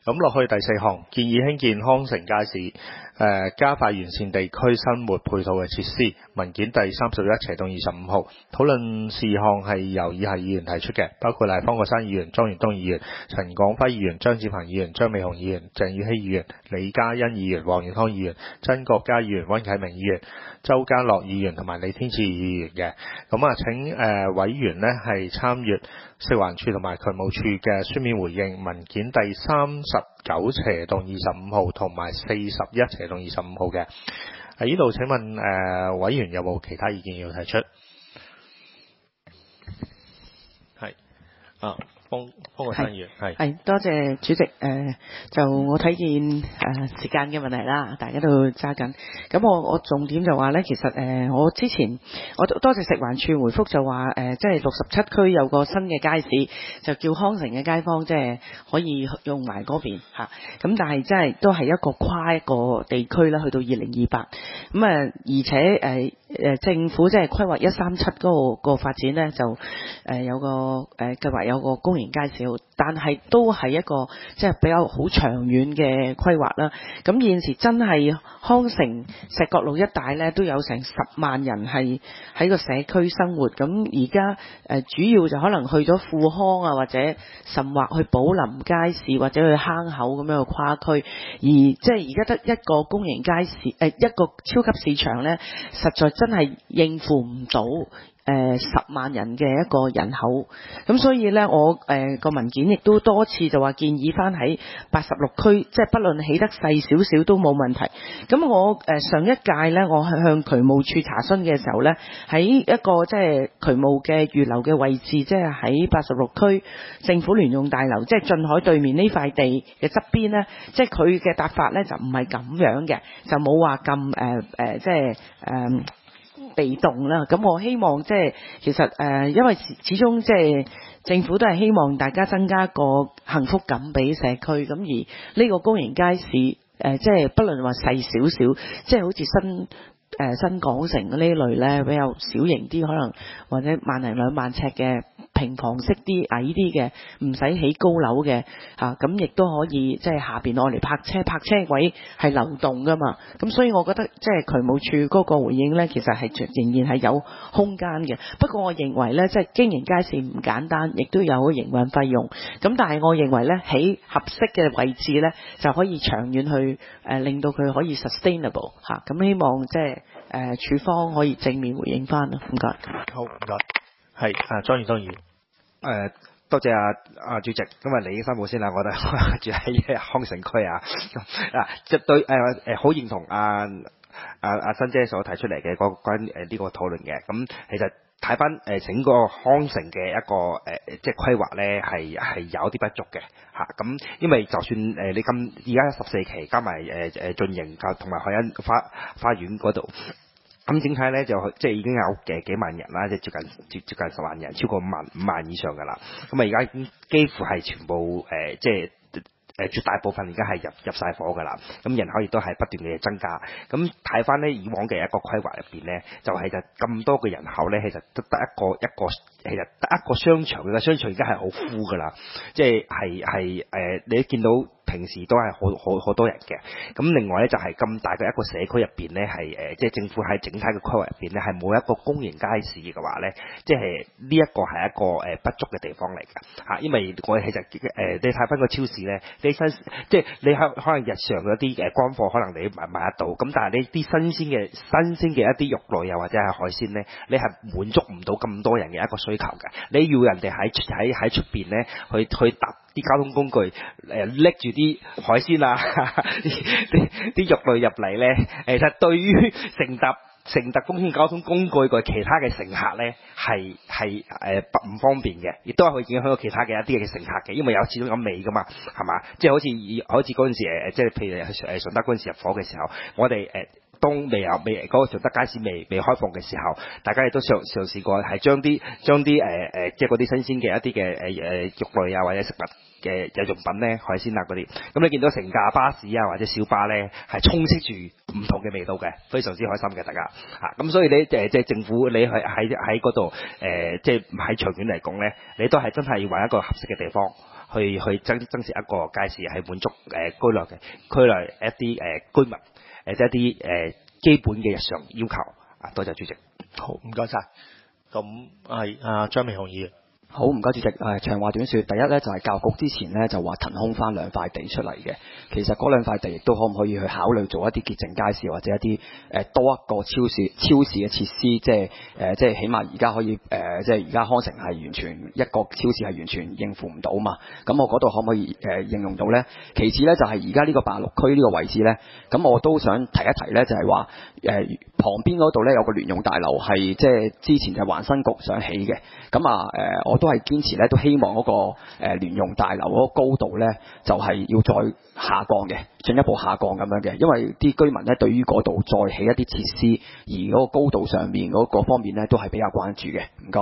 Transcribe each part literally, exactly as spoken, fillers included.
咁落去第四項，建議興建康城街市，誒、呃、加快完善地區生活配套嘅設施。文件第三十一斜到二十五號，討論事項係由以下議員提出嘅，包括係方國珊議員、莊元東議員、陳廣輝議員、張子凡議員、張美雄議員、鄭宇希議員、李嘉欣議員、黃元康議員、曾國嘉議員、溫啟明議員、周家樂議員同埋李天賜議員嘅。咁啊，請誒、呃、委員呢係參閱食環署同埋渠務處嘅書面回應，文件第三十九斜到二十五號同埋四十一斜到二十五號嘅。喺呢度請問誒、呃、委員有冇其他意見要提出？係啊。方方國珊議員係係多謝主席。誒、呃、就我睇見誒、呃、時間嘅問題啦，大家都揸緊。咁我我重點就話咧，其實誒、呃、我之前我多謝食環署回覆就話誒，即係六十七區有個新嘅街市，就叫康城嘅街坊，即係可以用埋嗰邊嚇。咁但係真係都係一個跨一個地區啦，去到二零二八。咁啊，而且誒誒、呃、政府即係規劃一三七嗰個發展咧，就誒、呃、有個誒計劃有個公營街市，但係都係一個即係比較好長遠嘅規劃啦。咁現時真係康城石角路一帶咧，都有成十萬人係喺個社區生活。咁而家誒主要就可能去咗富康啊，或者甚或去寶林街市或者去坑口咁樣嘅跨區，而即係而家得一個公營街市誒、呃、一個超級市場咧，實在真係應付唔到誒、呃、十萬人嘅一個人口。咁所以咧，我誒個、呃、文件亦都多次就話建議翻喺八十六區，即係不論起得細少少都冇問題。咁我誒、呃、上一屆咧，我向渠務處查詢嘅時候咧，喺一個即係渠務嘅預留嘅位置，即係喺八十六區政府聯用大樓，即係進海對面呢塊地嘅側邊咧，即係佢嘅答法咧就唔係咁樣嘅，就冇話咁誒誒即係誒。呃被動啦，咁我希望即係其實誒、呃，因為始始終即係政府都係希望大家增加個幸福感俾社區，咁而呢個公營街市誒、呃，即係不論話細少少，即係好似新誒、呃、新港城呢類咧比較小型啲，可能或者萬零兩萬尺嘅平房式啲矮啲嘅，唔使起高樓嘅嚇，咁亦都可以即係下邊攞嚟泊車，泊車位係流動噶嘛。咁所以我覺得即係渠務處嗰個回應咧，其實係仍然係有空間嘅。不過我認為咧，即係經營街市唔簡單，亦都有營運費用。咁但係我認為咧，喺合適嘅位置咧，就可以長遠去誒、呃、令到佢可以 sustainable 嚇。咁希望即係誒處方可以正面回應翻啦。唔該。 好，唔該。係啊，莊元東議員。 誒，多謝啊啊主席，咁啊李生冇先啦，我哋住喺康城區啊，嗱，即對誒誒好認同啊啊啊新姐所提出嚟嘅嗰關誒呢個討論嘅，咁其實睇翻誒整個康城嘅一個誒即係規劃咧，係係有啲不足嘅嚇，咁因為就算誒你咁而家十四期加埋誒誒進營及同埋海欣花花園嗰度。咁整體咧就即係已經有嘅幾萬人啦，即係接近接接近十萬人，超過五萬五萬以上㗎啦。咁啊而家已經幾乎係全部誒、呃、即係。誒絕大部分而家係入入曬伙㗎啦，咁人口亦都係不斷嘅增加。咁睇翻呢以往嘅一個規劃入邊呢，就係就咁多嘅人口呢，其實得得一個一個，其實得一個商場嘅商場而家係好 full 㗎啦，即係係係誒，你見到平時都係好好好多人嘅。咁另外呢，就係咁大嘅一個社區入邊呢，係誒即係政府喺整體嘅規劃入邊呢，係冇一個公營街市嘅話呢，即係呢一個係一個誒不足嘅地方嚟㗎嚇，因為我其實誒你睇翻個超市呢。你新即係你可可能日常嗰啲誒乾貨，可能你買買得到，咁但係你啲新鮮嘅新鮮嘅一啲肉類又或者係海鮮咧，你係滿足唔到咁多人嘅一個需求嘅。你要人哋喺喺喺出邊咧去去搭啲交通工具誒拎住啲海鮮啊啲啲肉類入嚟咧，其實對於乘搭乘搭公共交通工具嘅其他嘅乘客咧，係係誒不唔方便嘅，亦都係會影響到其他嘅一啲嘅乘客嘅，因為有始終有味噶嘛，係嘛？即係好似以好似嗰陣時誒，即係譬如誒順德嗰陣時入伙嘅時候，我哋誒當未有未嗰個順德街市未未開放嘅時候，大家亦都嘗嘗試過係將啲將啲誒誒即係嗰啲新鮮嘅一啲嘅誒誒肉類啊或者食物嘅日用品咧，海鮮啊嗰啲，咁你見到成架巴士啊或者小巴咧係充斥住唔同嘅味道嘅，非常之開心嘅大家嚇。咁、啊、所以你誒即係政府你喺喺喺嗰度誒，即係喺長遠嚟講咧，你都係真係要揾一個合適嘅地方去去增增設一個街市，係滿足誒、呃、區內嘅區內一啲誒、呃、居民誒、呃、即係一啲誒、呃、基本嘅日常要求。啊，多謝主席。 好，唔該晒。咁係阿張美雄議員。 好，唔該主席。誒長話短說，第一咧就係、是、教育局之前咧就話騰空翻兩塊地出嚟嘅，其實嗰兩塊地亦都可唔可以去考慮做一啲潔淨街市，或者一啲誒、呃、多一個超市超市嘅設施，即係誒、呃、即係起碼而家可以誒、呃、即係而家康城係完全一個超市係完全應付唔到嘛，咁我嗰度可唔可以誒、呃、應用到咧？其次咧就係而家呢個八六區呢個位置咧，咁我都想提一提咧，就係話誒旁邊嗰度咧有個聯用大樓係即係之前就環新局想起嘅，咁啊誒、呃、我都係堅持咧，都希望嗰、那個誒、呃、聯用大樓嗰個高度咧，就係、是、要再下降嘅，進一步下降咁樣嘅，因為啲居民咧對於嗰度再起一啲設施，而嗰個高度上面嗰個方面咧，都係比較關注嘅。唔該。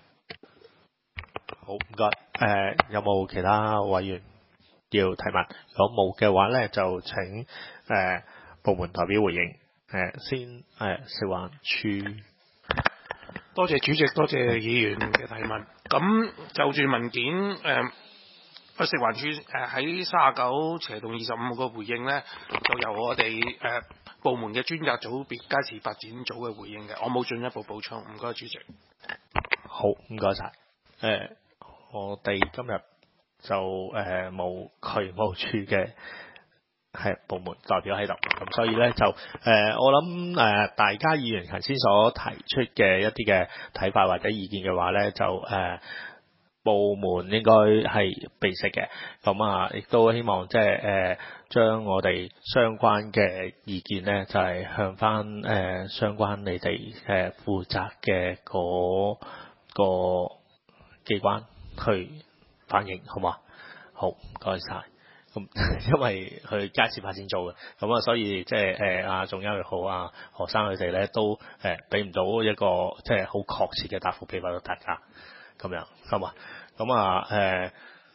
好，唔該。誒、呃，有冇其他委員要提問？如果冇嘅話咧，就請誒、呃、部門代表回應。誒、呃，先誒、呃、食環署。 多謝主席，多謝議員嘅提問。咁就住文件，誒、呃，食環署誒喺三十九斜棟二十五號嘅回應咧，就由我哋誒、呃、部門嘅專責組別街市發展組嘅回應嘅，我冇進一步補充。唔該，主席。 好，唔該晒。誒、呃，我哋今日就誒冇渠務處嘅。係部門代表喺度，咁所以咧就誒、呃，我諗誒、呃，大家議員頭先所提出嘅一啲嘅睇法或者意見嘅話咧，就誒、呃，部門應該係備悉嘅，咁啊，亦都希望即係誒，將我哋相關嘅意見咧，就係、是、向翻誒、呃、相關你哋誒負責嘅嗰個機關去反映，好嘛？好，唔該晒。咁因為佢街市發展做嘅，咁啊，所以即係誒阿仲優又好啊，何生佢哋咧都誒俾唔到一個即係好確切嘅答覆俾到大家，咁樣係嘛？咁啊誒，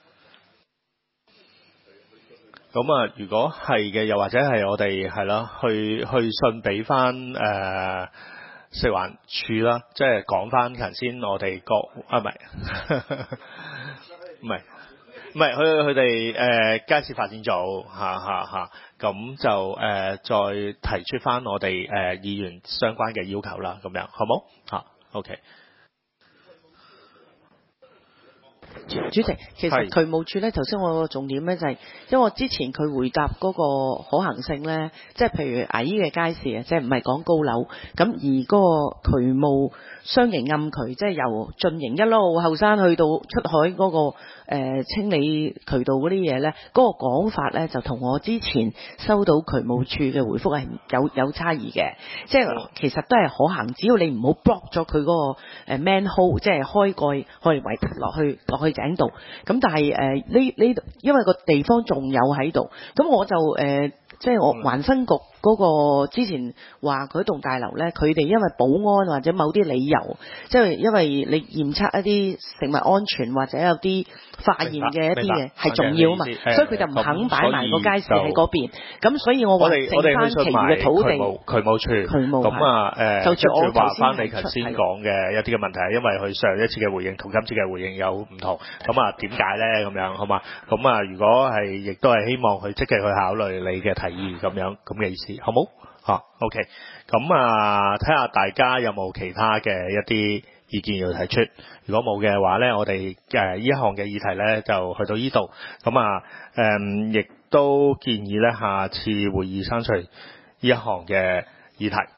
咁啊，如果係嘅，又或者係我哋係啦，去去信俾翻誒食環署啦，即係講翻頭先我哋各啊唔係唔係。唔係，佢佢哋誒街市發展組嚇嚇嚇，咁就誒、呃、再提出翻我哋誒、呃、議員相關嘅要求啦，咁樣好冇嚇 ？OK。 主主席，其實渠務處咧，頭先我個重點咧就係、是，因為我之前佢回答嗰個可行性咧，即係譬如矮嘅街市啊，即係唔係講高樓，咁而嗰個渠務雙型暗渠，即係由進營一路後山去到出海嗰、那個、呃、清理渠道嗰啲嘢咧，嗰、那個講法咧就同我之前收到渠務處嘅回覆係有有差異嘅，即係其實都係可行，只要你唔好 block 咗佢嗰個 manhole， 即係開蓋可以圍落去落去。井度，咁但係誒呢呢度，因為個地方仲有喺度，咁我就誒、呃、即係我環新局嗰個之前話佢棟大樓咧，佢哋因為保安或者某啲理由，即係因為你驗測一啲食物安全或者有啲化驗嘅一啲嘢係重要啊嘛，所以佢就唔肯擺埋個街市喺嗰邊。咁所以我話剩翻其餘嘅土地， 渠務處，渠務咁啊誒，就住我話翻你頭先講嘅一啲嘅問題，因為佢上一次嘅回應同今次嘅回應有唔同，咁啊點解咧咁樣好嘛？咁啊如果係亦都係希望佢積極去考慮你嘅提議咁樣咁嘅意思。好冇？嚇、啊、OK，咁啊，睇下大家有冇其他嘅一啲意見要提出。如果冇嘅話咧，我哋誒呢一項嘅議題咧就去到呢度。咁啊誒，亦、嗯、都建議咧下次會議刪除呢一項嘅議題。